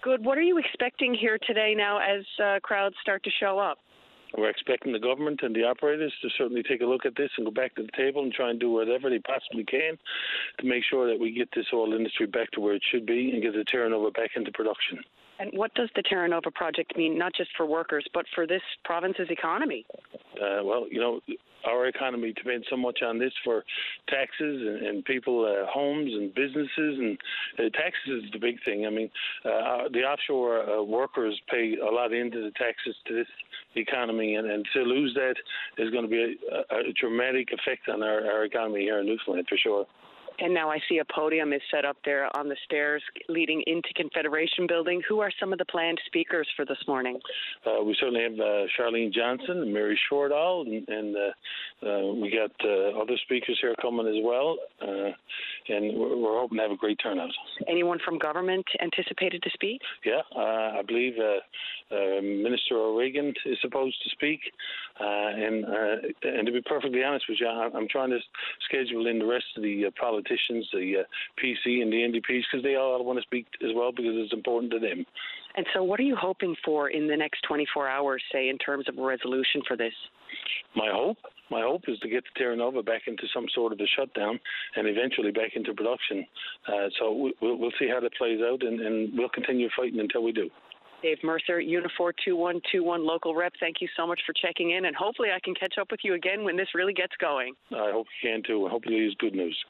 Good. What are you expecting here today now as crowds start to show up? We're expecting the government and the operators to certainly take a look at this and go back to the table and try and do whatever they possibly can to make sure that we get this whole industry back to where it should be and get the Terra Nova back into production. And what does the Terra Nova project mean, not just for workers, but for this province's economy? Our economy depends so much on this for taxes and people, homes and businesses, and taxes is the big thing. I mean, the offshore workers pay a lot into the taxes to this economy, and to lose that is going to be a dramatic effect on our economy here in Newfoundland for sure. And now I see a podium is set up there on the stairs leading into Confederation Building. Who are some of the planned speakers for this morning? We certainly have Charlene Johnson and Mary Shortall, and we got other speakers here coming as well. And we're hoping to have a great turnout. Anyone from government anticipated to speak? Yeah, I believe Minister O'Regan is supposed to speak. And to be perfectly honest with you, I'm trying to schedule in the rest of the politicians, the PC and the NDPs, because they all want to speak as well because it's important to them. And so what are you hoping for in the next 24 hours, say, in terms of a resolution for this? My hope is to get the Terra Nova back into some sort of a shutdown and eventually back into production. So we'll see how that plays out, and we'll continue fighting until we do. Dave Mercer, Unifor 2121 local rep, thank you so much for checking in, and hopefully I can catch up with you again when this really gets going. I hope you can too, and hopefully it's good news.